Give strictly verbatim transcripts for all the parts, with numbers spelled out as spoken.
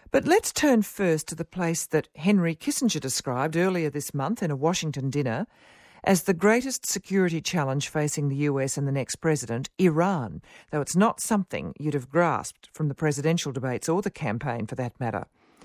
But let's turn first to the place that Henry Kissinger described earlier this month in a Washington dinner as the greatest security challenge facing the U S and the next president, Iran, though it's not something you'd have grasped from the presidential debates or the campaign for that matter.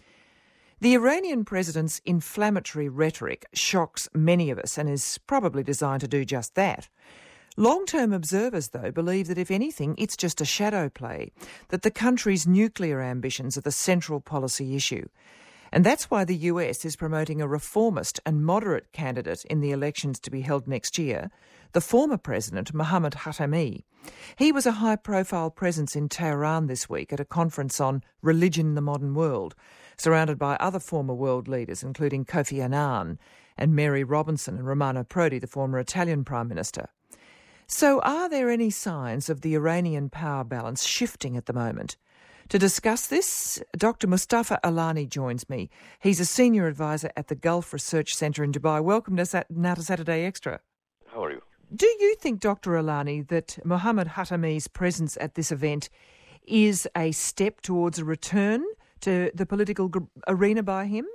The Iranian president's inflammatory rhetoric shocks many of us and is probably designed to do just that. Long-term observers, though, believe that if anything, it's just a shadow play, that the country's nuclear ambitions are the central policy issue. And that's why the U S is promoting a reformist and moderate candidate in the elections to be held next year, the former president, Mohammad Khatami. He was a high-profile presence in Tehran this week at a conference on religion in the modern world, surrounded by other former world leaders, including Kofi Annan and Mary Robinson and Romano Prodi, the former Italian Prime Minister. So are there any signs of the Iranian power balance shifting at the moment? To discuss this, Doctor Mustafa Alani joins me. He's a senior advisor at the Gulf Research Centre in Dubai. Welcome to now to Saturday Extra. How are you? Do you think, Doctor Alani, that Mohammad Khatami's presence at this event is a step towards a return to the political g- arena by him?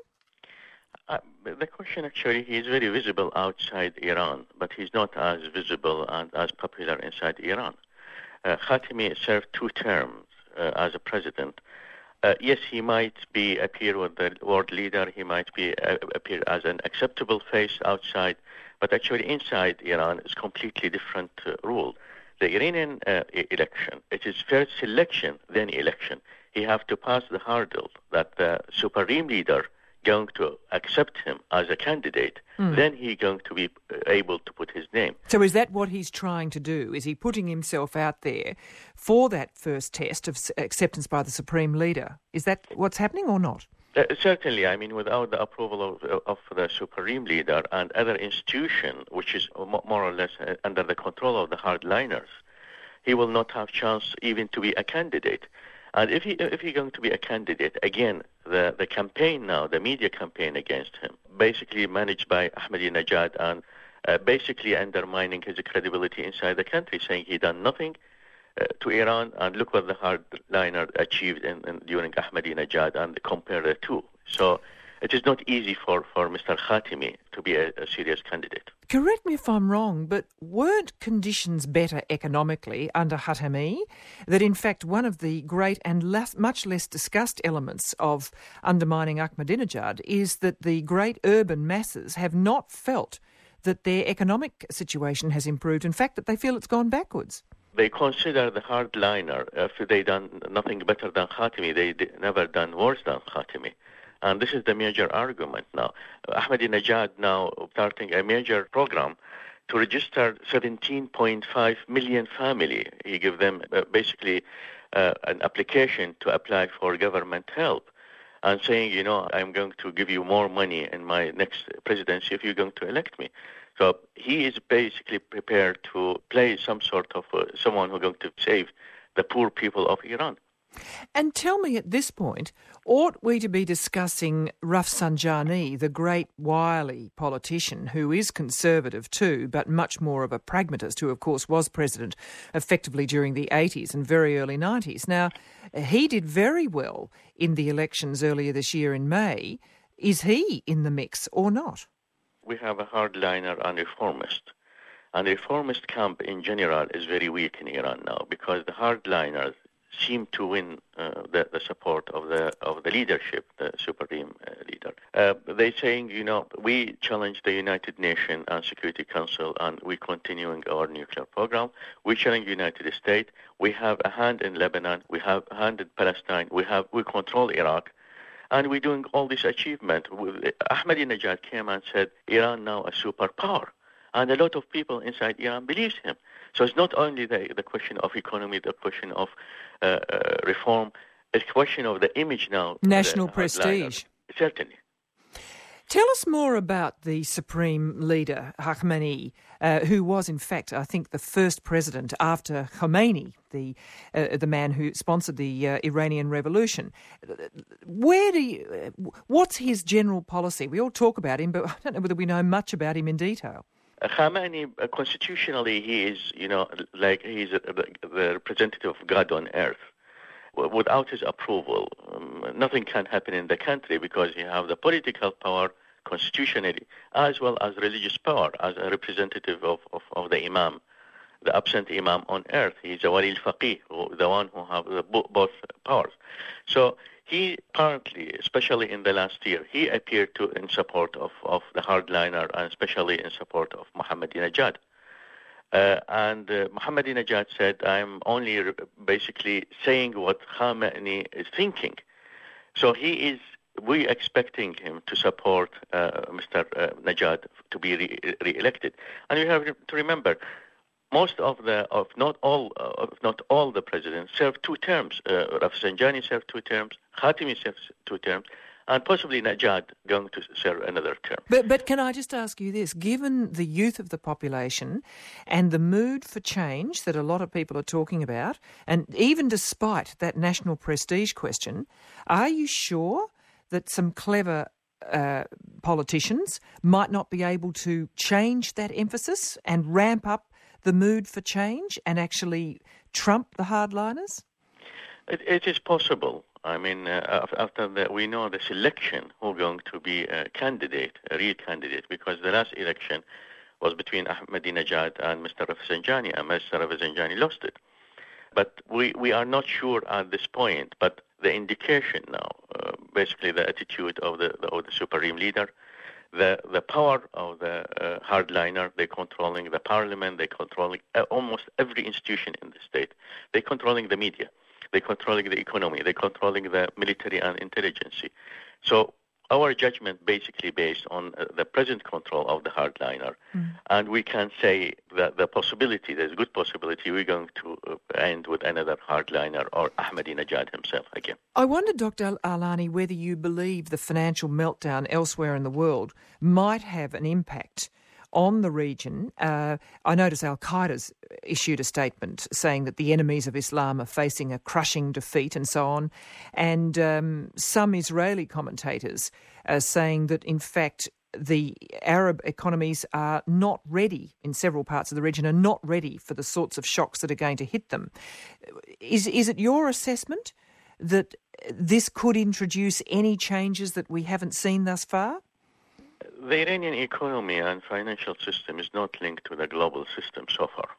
Uh, the question actually, he is very visible outside Iran, but he's not as visible and as popular inside Iran. Uh, Khatami served two terms uh, as a president. Uh, yes, he might be appear with the world leader, he might be uh, appear as an acceptable face outside, but actually inside Iran is completely different uh, rule. The Iranian uh, election, it is first selection, then election. He have to pass the hurdle that the supreme leader going to accept him as a candidate, mm. then he's going to be able to put his name. So is that what he's trying to do? Is he putting himself out there for that first test of acceptance by the Supreme Leader? Is that what's happening or not? Uh, certainly, I mean, without the approval of, of the Supreme Leader and other institution, which is more or less under the control of the hardliners, he will not have chance even to be a candidate. And if he if he's going to be a candidate, again, the, the campaign now, the media campaign against him, basically managed by Ahmadinejad and uh, basically undermining his credibility inside the country, saying he done nothing uh, to Iran, and look what the hardliner achieved in, in, during Ahmadinejad, and compare the two. So it is not easy for, for Mister Khatami to be a, a serious candidate. Correct me if I'm wrong, but weren't conditions better economically under Khatami? That in fact one of the great and less, much less discussed elements of undermining Ahmadinejad is that the great urban masses have not felt that their economic situation has improved. In fact, that they feel it's gone backwards. They consider the hardliner, if they done nothing better than Khatami, they d- never done worse than Khatami. And this is the major argument now. Ahmadinejad now starting a major program to register seventeen point five million family. He give them uh, basically uh, an application to apply for government help, and saying, you know, I'm going to give you more money in my next presidency if you're going to elect me. So he is basically prepared to play some sort of uh, someone who's going to save the poor people of Iran. And tell me at this point, ought we to be discussing Rafsanjani, the great wily politician who is conservative too, but much more of a pragmatist, who of course was president effectively during the eighties and very early nineties. Now, he did very well in the elections earlier this year in May. Is he in the mix or not? We have a hardliner and reformist. And the reformist camp in general is very weak in Iran now, because the hardliners seem to win uh, the, the support of the of the leadership, the supreme uh, leader. Uh, they saying, you know, we challenge the United Nations and Security Council, and we continuing our nuclear program. We challenge the United States. We have a hand in Lebanon. We have a hand in Palestine. We have we control Iraq, and we're doing all this achievement. Ahmadinejad came and said, Iran now a superpower, and a lot of people inside Iran believes him. So it's not only the, the question of economy, the question of uh, uh, reform, it's a question of the image now. National prestige. Certainly. Tell us more about the Supreme Leader, Khamenei, uh, who was, in fact, I think, the first president after Khomeini, the uh, the man who sponsored the uh, Iranian Revolution. Where do you, what's his general policy? We all talk about him, but I don't know whether we know much about him in detail. Khamenei, uh, constitutionally, he is, you know, like he's a, the, the representative of God on earth. Without his approval, um, nothing can happen in the country because you have the political power constitutionally as well as religious power as a representative of, of, of the imam, the absent imam on earth. He's a wali al-faqih, the one who has both powers. So he apparently, especially in the last year, he appeared to in support of, of the hardliner and especially in support of Ahmadinejad. Uh, and uh, Ahmadinejad said, I'm only re- basically saying what Khamenei is thinking. So he is, we expecting him to support uh, Mister Uh, Najad to be re- re-elected. And you have to remember, most of the, of not all, uh, of not all the presidents served two terms. Uh, Rafsanjani served two terms, Khatami served two terms, and possibly Najad going to serve another term. But but can I just ask you this? Given the youth of the population and the mood for change that a lot of people are talking about, and even despite that national prestige question, are you sure that some clever uh, politicians might not be able to change that emphasis and ramp up the mood for change and actually trump the hardliners? It, it is possible. I mean, uh, after that, we know the selection who's going to be a candidate, a real candidate, because the last election was between Ahmadinejad and Mister Rafsanjani, and Mister Rafsanjani lost it. But we, we are not sure at this point, but the indication now, uh, basically the attitude of the, the, of the supreme leader, the, the power of the uh, hardliner, they're controlling the parliament, they're controlling uh, almost every institution in the state, they're controlling the media. They're controlling the economy. They're controlling the military and intelligence. So our judgment basically based on uh, the present control of the hardliner. Mm. And we can say that the possibility, there's a good possibility, we're going to uh, end with another hardliner or Ahmadinejad himself again. I wonder, Doctor Alani, whether you believe the financial meltdown elsewhere in the world might have an impact on the region. Uh, I notice Al-Qaeda's issued a statement saying that the enemies of Islam are facing a crushing defeat and so on. And um, some Israeli commentators are saying that, in fact, the Arab economies are not ready, in several parts of the region, are not ready for the sorts of shocks that are going to hit them. Is, is it your assessment that this could introduce any changes that we haven't seen thus far? The Iranian economy and financial system is not linked to the global system so far,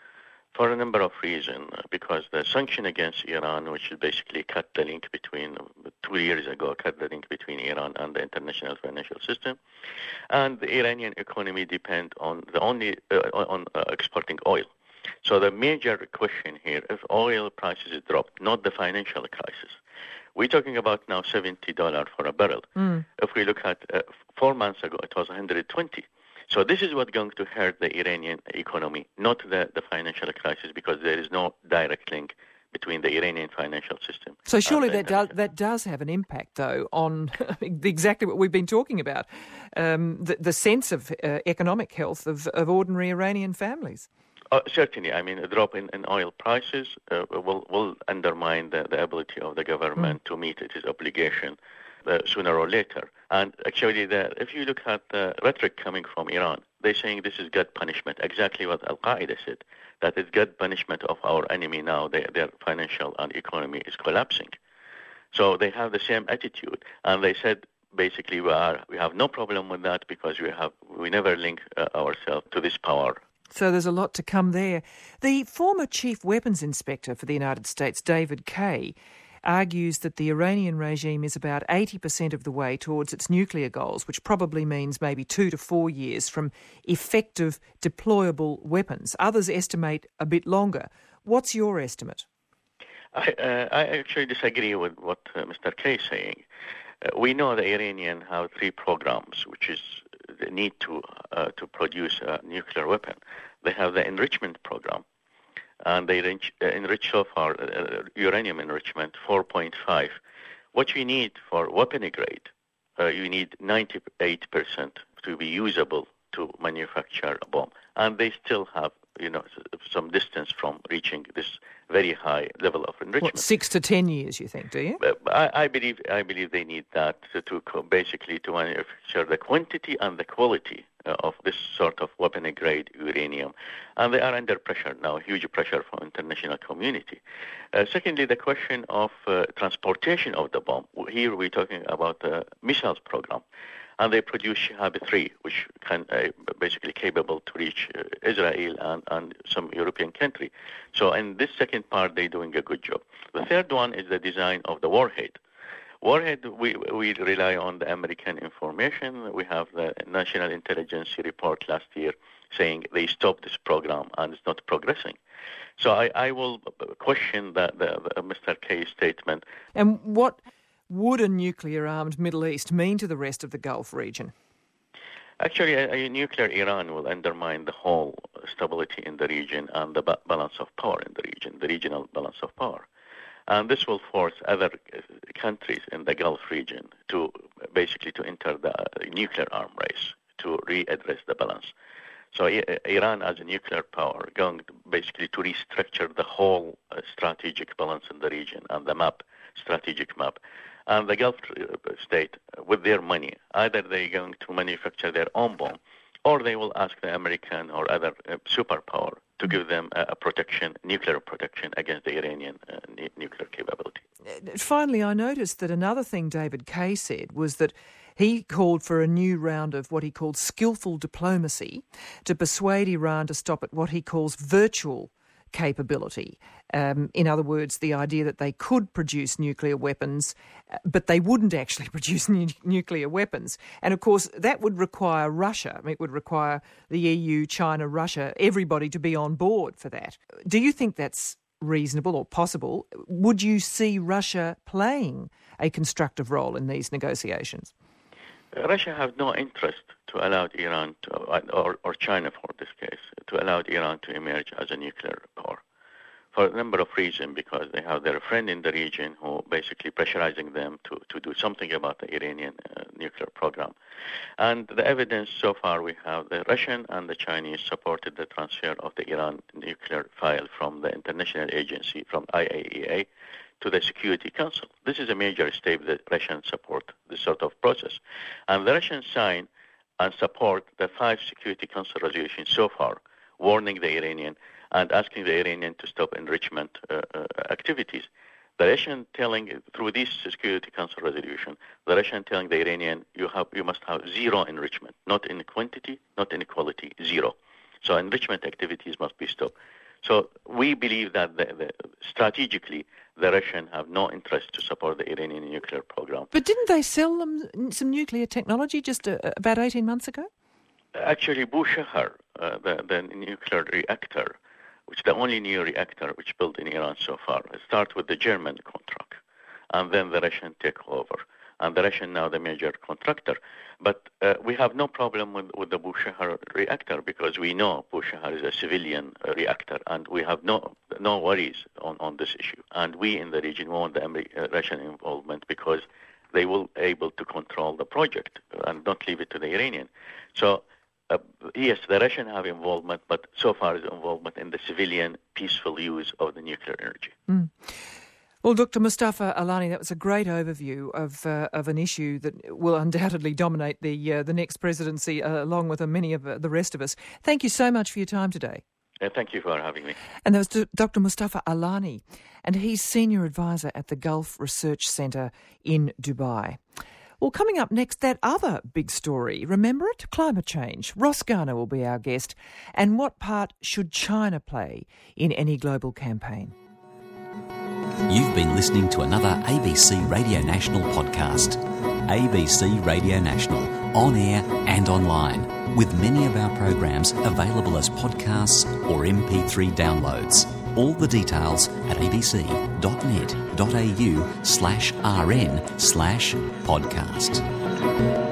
for a number of reasons. Because the sanction against Iran, which basically cut the link between, two years ago, cut the link between Iran and the international financial system, and the Iranian economy depend on the only uh, on uh, exporting oil. So the major question here, if oil prices drop, not the financial crisis. We're talking about now seventy dollars for a barrel. Mm. If we look at uh, four months ago, it was one hundred twenty. So this is what's going to hurt the Iranian economy, not the, the financial crisis, because there is no direct link between the Iranian financial system. So surely that does, that does have an impact, though, on exactly what we've been talking about, um, the, the sense of uh, economic health of, of ordinary Iranian families. Uh, certainly. I mean, a drop in, in oil prices uh, will, will undermine the, the ability of the government mm. to meet its obligation uh, sooner or later. And actually, the, if you look at the rhetoric coming from Iran, they're saying this is God punishment, exactly what Al-Qaeda said, that it's God punishment of our enemy now. They, their financial and economy is collapsing. So they have the same attitude. And they said, basically, we, are, we have no problem with that because we, have, we never link uh, ourselves to this power. So there's a lot to come there. The former chief weapons inspector for the United States, David Kay, argues that the Iranian regime is about eighty percent of the way towards its nuclear goals, which probably means maybe two to four years from effective deployable weapons. Others estimate a bit longer. What's your estimate? I, uh, I actually disagree with what uh, Mister Kay is saying. Uh, we know the Iranians have three programs, which is the need to uh, to produce a nuclear weapon. They have the enrichment program, and they enrich, uh, enrich so far uh, uranium enrichment four point five. What you need for weapon grade, uh, you need ninety-eight percent to be usable to manufacture a bomb, and they still have you know, some distance from reaching this very high level of enrichment. What, six to ten years, you think, do you? I, I believe I believe they need that to, to basically to manufacture the quantity and the quality uh, of this sort of weapon-grade uranium. And they are under pressure now, huge pressure from international community. Uh, secondly, the question of uh, transportation of the bomb. Here we're talking about the missiles program. And they produce Shihab three, which can uh, basically capable to reach uh, Israel and, and some European country. So in this second part, they're doing a good job. The third one is the design of the warhead. Warhead, we, we rely on the American information. We have the National Intelligence report last year saying they stopped this program and it's not progressing. So I, I will question the, the, the Mister K's statement. And what would a nuclear-armed Middle East mean to the rest of the Gulf region? Actually, a, a nuclear Iran will undermine the whole stability in the region and the ba- balance of power in the region, the regional balance of power. And this will force other countries in the Gulf region to basically to enter the nuclear arm race to readdress the balance. So I- Iran as a nuclear power going to basically to restructure the whole uh, strategic balance in the region and the map, strategic map. And the Gulf state, with their money, either they're going to manufacture their own bomb, or they will ask the American or other uh, superpower to give them a, a protection, nuclear protection against the Iranian uh, n- nuclear capability. Finally, I noticed that another thing David Kay said was that he called for a new round of what he called skillful diplomacy to persuade Iran to stop at what he calls virtual capability. Um, in other words, the idea that they could produce nuclear weapons, but they wouldn't actually produce nu- nuclear weapons. And of course, that would require Russia. I mean, it would require the E U, China, Russia, everybody to be on board for that. Do you think that's reasonable or possible? Would you see Russia playing a constructive role in these negotiations? Russia has no interest to allow Iran, to, or, or China for this case, to allow Iran to emerge as a nuclear power. For a number of reasons, because they have their friend in the region who basically pressurizing them to, to do something about the Iranian uh, nuclear program. And the evidence so far we have the Russian and the Chinese supported the transfer of the Iran nuclear file from the international agency, from I A E A, to the Security Council. This is a major step that Russians support this sort of process. And the Russians sign and support the five Security Council resolutions so far, warning the Iranian and asking the Iranian to stop enrichment uh, uh, activities. The Russian telling, through this Security Council resolution, the Russian telling the Iranian, you have, you must have zero enrichment, not in quantity, not in quality, zero. So enrichment activities must be stopped. So we believe that the, the, strategically, the Russians have no interest to support the Iranian nuclear program. But didn't they sell them some nuclear technology just uh, about eighteen months ago? Actually, Bushehr, uh, the, the nuclear reactor, which is the only new reactor which built in Iran so far, it starts with the German contract, and then the Russian take over. And the Russian now the major contractor. But uh, we have no problem with, with the Bushehr reactor because we know Bushehr is a civilian uh, reactor and we have no no worries on, on this issue. And we in the region want the Amer- uh, Russian involvement because they will able to control the project and not leave it to the Iranian. So uh, yes, the Russian have involvement, but so far is involvement in the civilian peaceful use of the nuclear energy. Mm. Well, Doctor Mustafa Alani, that was a great overview of uh, of an issue that will undoubtedly dominate the uh, the next presidency, uh, along with uh, many of uh, the rest of us. Thank you so much for your time today. Uh, thank you for having me. And that was Doctor Mustafa Alani, and he's Senior Advisor at the Gulf Research Centre in Dubai. Well, coming up next, that other big story, remember it? Climate change. Ross Garner will be our guest. And what part should China play in any global campaign? You've been listening to another A B C Radio National podcast. A B C Radio National, on air and online, with many of our programs available as podcasts or M P three downloads. All the details at abc.net.au slash rn slash podcast.